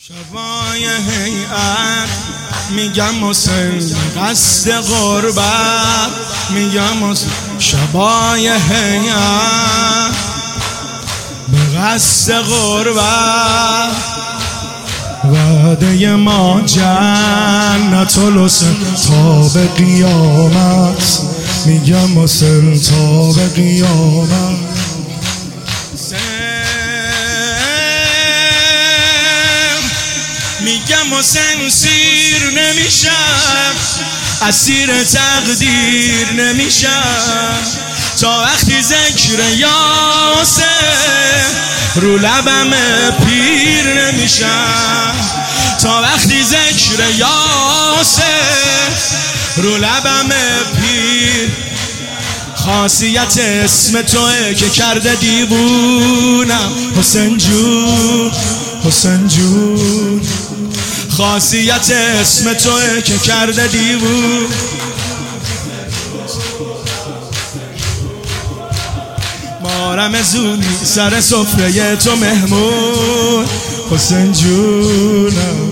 شبای هیئت میگم حسین قصد غربت، میگم حسین شبای هیئت به قصد غربت، وعده ما جنت الحسین تا به قیامت، میگم حسین تا به قیامت. میگم حسین سیر نمیشم، اسیر تقدیر نمیشم، تا وقتی ذکر یا حسین رو لبم پیر نمیشم، تا وقتی ذکر یا حسین رو لبم پیر. خاصیت اسم توئه که کرده دیوونم حسین جون، حسین جون. خاصیت اسم توئه که کرده دیوون. مارم زونی سر سفره تو مهمون حسین جونم.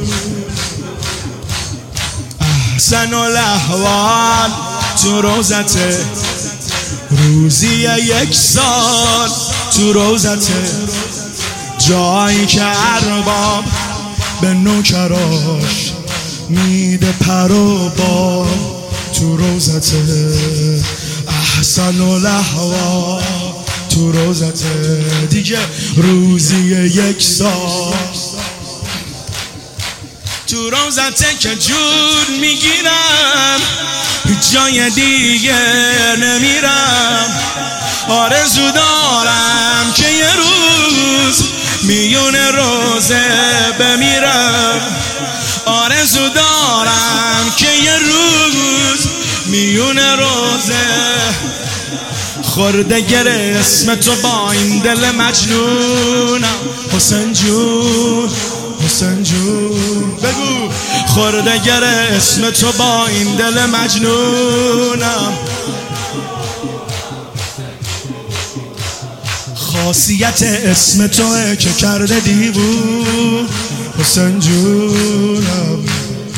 احسن الاحوال تو روزته، روزی یک سال تو روزته، جایی که ارباب به نوکراش میده پر و بال تو روزته. احسن الاحوال تو روزته، دیگه روزی یک سال تو روزته که جون میگیرم، جای دیگه نمیرم. آرزو دارم که یه روز میون روزه بمیرم، آرزو دارم که یه روز میون روزه. خورده گره اسم تو با این دل مجنونم حسین جون، حسین جون. بگو خورده گره اسم تو با این دل مجنونم. خاصیت اسم توئه که کرده دیوون حسین جونم.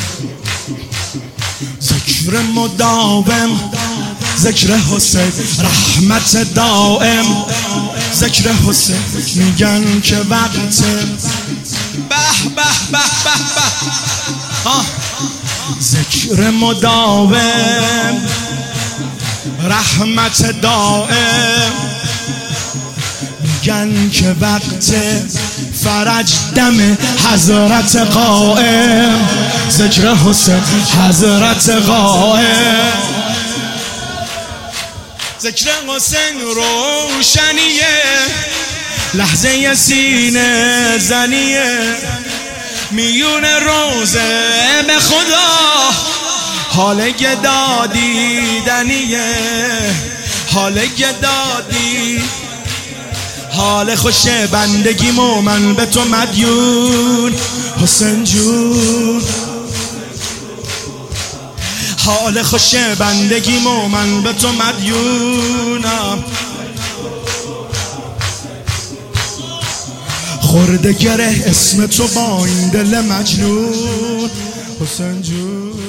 ذکر مداوم ذکر حسین، رحمت دائم ذکر حسین، میگن که وقت به به به به به. ذکر مداوم رحمت دائم، میگن که وقت فرج دم حضرت قائم، ذکر حسین حضرت قائم. ذکر حسین روشنیه، لحظه سینه زنیه، میون روزه به خدا حال گدادیدنیه، حال گدادی. حال خوش بندگی من به تو مدیون حسین جون. حال خوش بندگی من به تو مدیونم. خورده گره اسم تو با این دل مجنون حسین جون.